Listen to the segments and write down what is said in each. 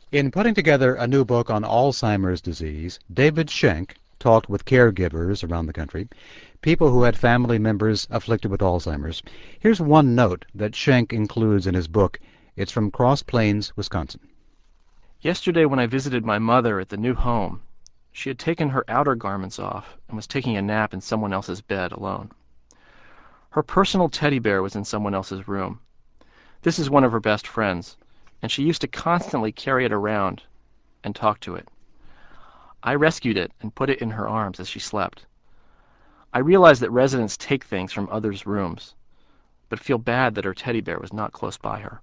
In putting together a new book on Alzheimer's disease, David Schenk talked with caregivers around the country, people who had family members afflicted with Alzheimer's. Here's one note that Schenk includes in his book. It's from Cross Plains, Wisconsin. Yesterday when I visited my mother at the new home, she had taken her outer garments off and was taking a nap in someone else's bed alone. Her personal teddy bear was in someone else's room. This is one of her best friends, and she used to constantly carry it around and talk to it. I rescued it and put it in her arms as she slept. I realized that residents take things from others' rooms, but feel bad that her teddy bear was not close by her.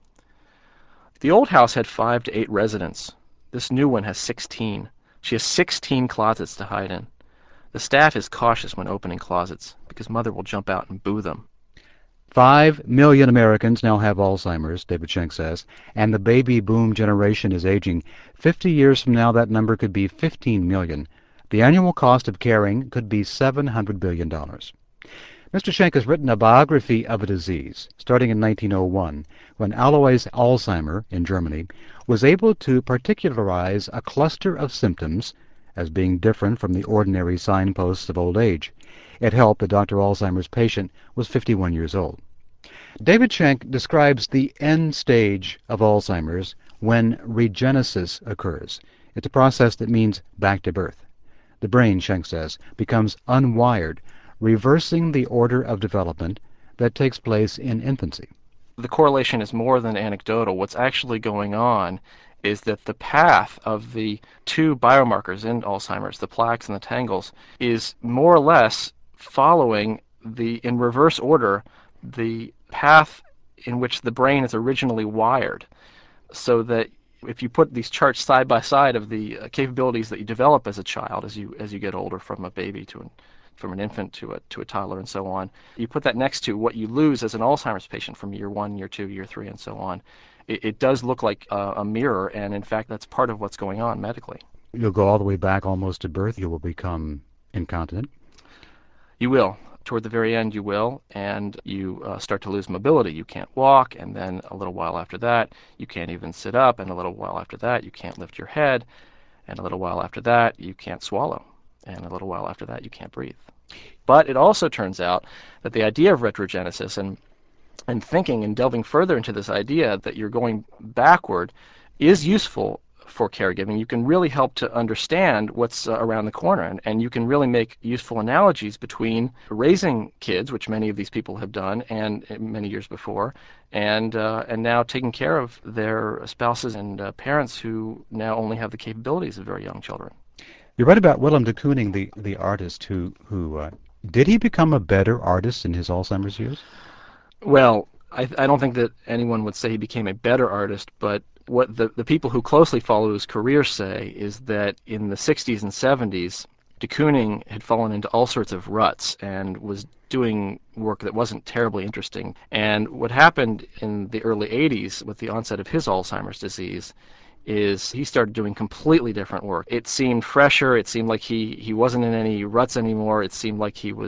The old house had 5 to 8 residents. This new one has 16. She has 16 closets to hide in. The staff is cautious when opening closets, because Mother will jump out and boo them. 5 million Americans now have Alzheimer's, David Schenk says, and the baby boom generation is aging. 50 years from now, that number could be 15 million. The annual cost of caring could be $700 billion. Mr. Schenk has written a biography of a disease, starting in 1901, when Alois Alzheimer, in Germany, was able to particularize a cluster of symptoms as being different from the ordinary signposts of old age. It helped that Dr. Alzheimer's patient was 51 years old. David Schenk describes the end stage of Alzheimer's when regenesis occurs. It's a process that means back to birth. The brain, Schenk says, becomes unwired, reversing the order of development that takes place in infancy. The correlation is more than anecdotal. What's actually going on is that the path of the two biomarkers in Alzheimer's, the plaques and the tangles, is more or less following in reverse order, the path in which the brain is originally wired. So that if you put these charts side by side of the capabilities that you develop as a child, as you get older, from a baby from an infant to a toddler and so on, you put that next to what you lose as an Alzheimer's patient from year 1, year 2, year 3, and so on. It does look like a mirror, and in fact that's part of what's going on medically. You'll go all the way back almost to birth. You will become incontinent. You will. Toward the very end you will, and you start to lose mobility. You can't walk, and then a little while after that you can't even sit up, and a little while after that you can't lift your head, and a little while after that you can't swallow, and a little while after that you can't breathe. But it also turns out that the idea of retrogenesis and thinking and delving further into this idea that you're going backward is useful for caregiving. You can really help to understand what's around the corner, and you can really make useful analogies between raising kids, which many of these people have done and many years before, and now taking care of their spouses and parents who now only have the capabilities of very young children. You read about Willem de Kooning, the artist who did he become a better artist in his Alzheimer's years? Well, I don't think that anyone would say he became a better artist, but what the people who closely follow his career say is that in the 60s and 70s, de Kooning had fallen into all sorts of ruts and was doing work that wasn't terribly interesting. And what happened in the early 80s with the onset of his Alzheimer's disease is he started doing completely different work. It seemed fresher, it seemed like he wasn't in any ruts anymore, it seemed like he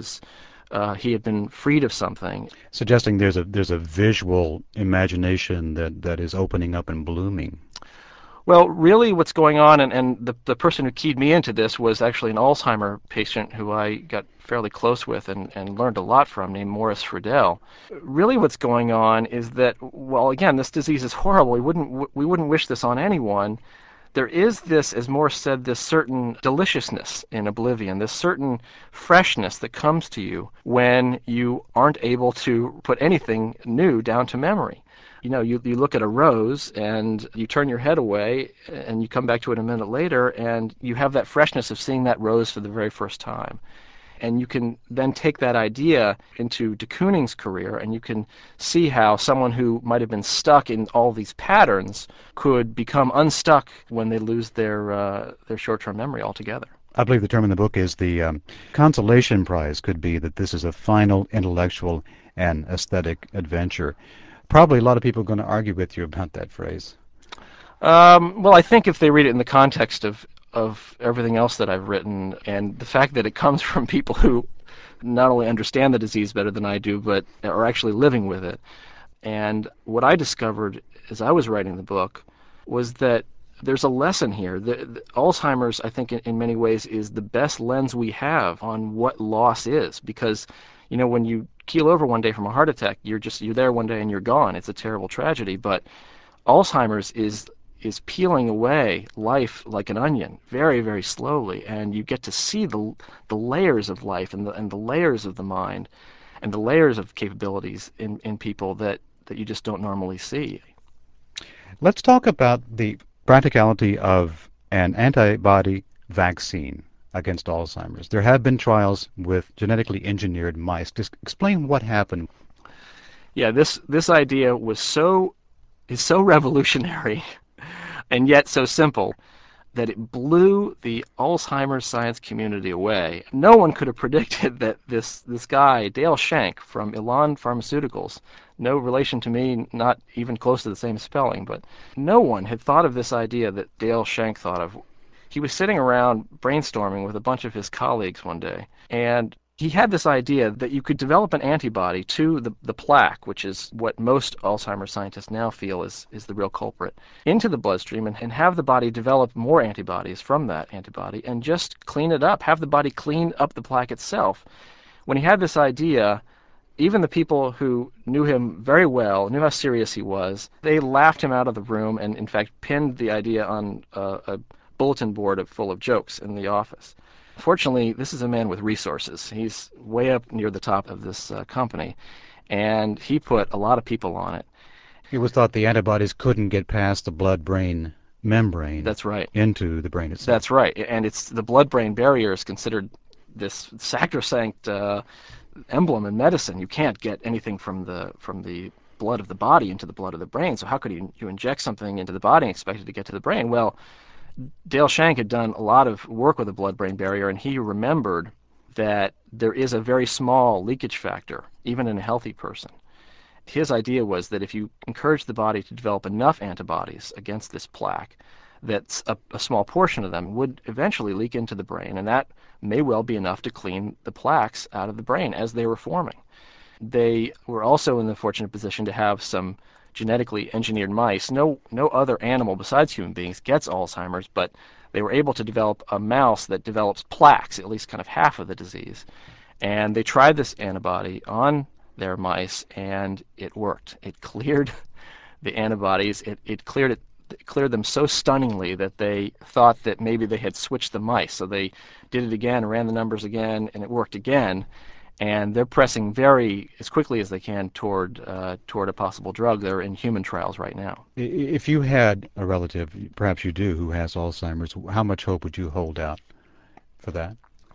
had been freed of something. Suggesting there's a visual imagination that is opening up and blooming. Well, really what's going on, and the person who keyed me into this was actually an Alzheimer patient who I got fairly close with and learned a lot from, named Maurice Friedel. Really what's going on is that, well, again, this disease is horrible. We wouldn't wish this on anyone. There is this, as Morse said, this certain deliciousness in oblivion, this certain freshness that comes to you when you aren't able to put anything new down to memory. You know, you look at a rose and you turn your head away and you come back to it a minute later and you have that freshness of seeing that rose for the very first time. And you can then take that idea into de Kooning's career, and you can see how someone who might have been stuck in all these patterns could become unstuck when they lose their short-term memory altogether. I believe the term in the book is the consolation prize could be that this is a final intellectual and aesthetic adventure. Probably a lot of people are going to argue with you about that phrase. Well, I think if they read it in the context of everything else that I've written, and the fact that it comes from people who not only understand the disease better than I do, but are actually living with it. And what I discovered as I was writing the book was that there's a lesson here. Alzheimer's, I think, in many ways, is the best lens we have on what loss is, because, when you keel over one day from a heart attack, you're there one day and you're gone. It's a terrible tragedy. But Alzheimer's is peeling away life like an onion, very, very slowly, and you get to see the layers of life and the layers of the mind and the layers of capabilities in people that you just don't normally see. Let's talk about the practicality of an antibody vaccine against Alzheimer's. There have been trials with genetically engineered mice. Just explain what happened. Yeah, this idea is so revolutionary and yet so simple that it blew the Alzheimer's science community away. No one could have predicted that this guy, Dale Schenk from Elan Pharmaceuticals, no relation to me, not even close to the same spelling, but no one had thought of this idea that Dale Schenk thought of. He was sitting around brainstorming with a bunch of his colleagues one day, and he had this idea that you could develop an antibody to the plaque, which is what most Alzheimer's scientists now feel is the real culprit, into the bloodstream and have the body develop more antibodies from that antibody and just clean it up, have the body clean up the plaque itself. When he had this idea, even the people who knew him very well, knew how serious he was, they laughed him out of the room and in fact pinned the idea on a bulletin board full of jokes in the office. Fortunately, this is a man with resources. He's way up near the top of this company, and he put a lot of people on it. It was thought the antibodies couldn't get past the blood-brain membrane. That's right. Into the brain itself. That's right, and it's the blood-brain barrier is considered this sacrosanct emblem in medicine. You can't get anything from the blood of the body into the blood of the brain, so how could you inject something into the body and expect it to get to the brain? Well, Dale Schenk had done a lot of work with the blood-brain barrier, and he remembered that there is a very small leakage factor, even in a healthy person. His idea was that if you encourage the body to develop enough antibodies against this plaque, that a small portion of them would eventually leak into the brain, and that may well be enough to clean the plaques out of the brain as they were forming. They were also in the fortunate position to have some genetically engineered mice. No other animal besides human beings gets Alzheimer's, but they were able to develop a mouse that develops plaques, at least kind of half of the disease. And they tried this antibody on their mice, and it worked. It cleared the antibodies. It cleared them so stunningly that they thought that maybe they had switched the mice. So they did it again, ran the numbers again, and it worked again. And they're pressing as quickly as they can toward a possible drug. They're in human trials right now. If you had a relative, perhaps you do, who has Alzheimer's, how much hope would you hold out for that?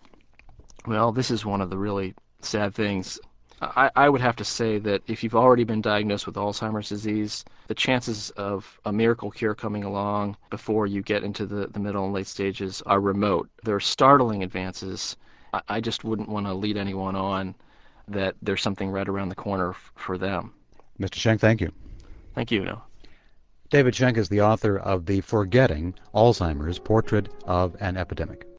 Well, this is one of the really sad things. I would have to say that if you've already been diagnosed with Alzheimer's disease, the chances of a miracle cure coming along before you get into the middle and late stages are remote. There are startling advances. I just wouldn't want to lead anyone on that there's something right around the corner for them. Mr. Schenk, thank you. Thank you, Noah. David Schenk is the author of the Forgetting Alzheimer's: Portrait of an Epidemic.